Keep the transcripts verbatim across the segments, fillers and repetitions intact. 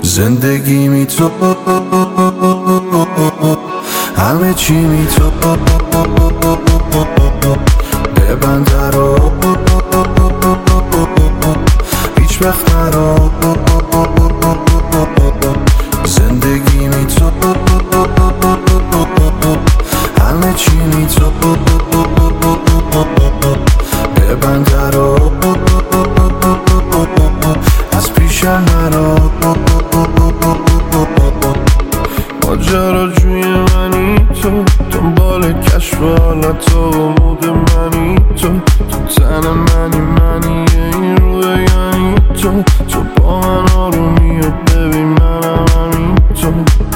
زندگی می تو، همه چی می تو، ببند رو هیچ وقت نرو. زندگی می تو، همه چی می تو، ببند رو از پیشم نرو. ماجراجوی منی تو، دنبال کشف حالت و مود منی تو، تو تن منی منی این روی یعنی تو، تو با من آرومی و ببین منم همین تو.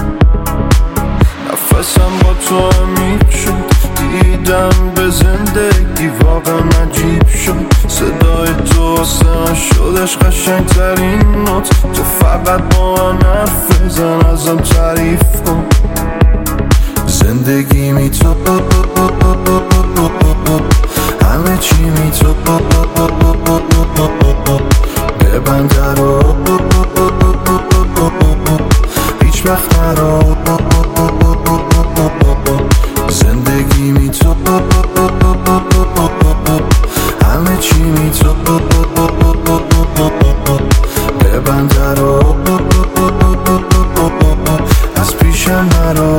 نفسم با تو عمیق شد، دیدم به زندگی واقعا عجیب شد. صدای تو واسه شدش قشنگ ترین نوت، تو فقط با من حرف بزن ازم تعریف کن. زندگی می تو، همه چی می تو، ببند رو هیچ وقت نرو. زندگی می تو، همه چی می تو، ببند رو از پیشم نرو.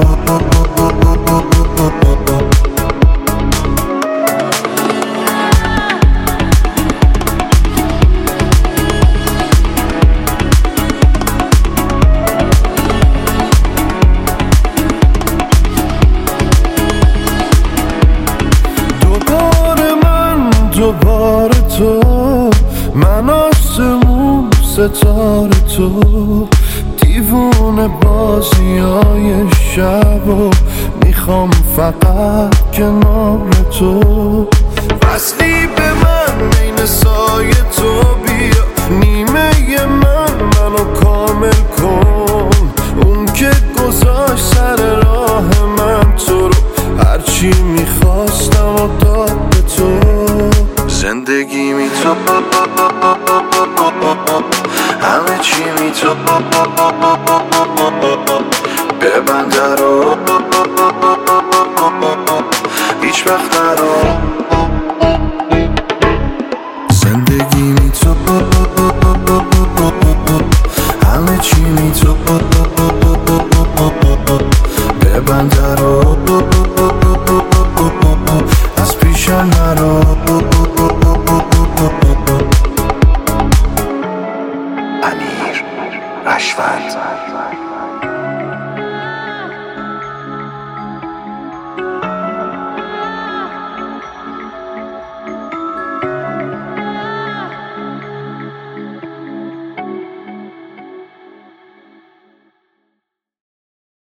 دوباره تو، من آسمون ستاره تو، دیوونه بازی های شب و میخوام فقط کنار تو. وصلی به من بین سایه تو، بیا نیمه من منو کامل کن. اون که گذاشت سر راه من تو رو، هرچی میخواستم و داد به تو. زندگی می تو، همه چی می تو، ببند رو هیچ وقت نرو. زندگی می تو، همه چی می تو، ببند رو از پیشم نرو. امیر رشوند.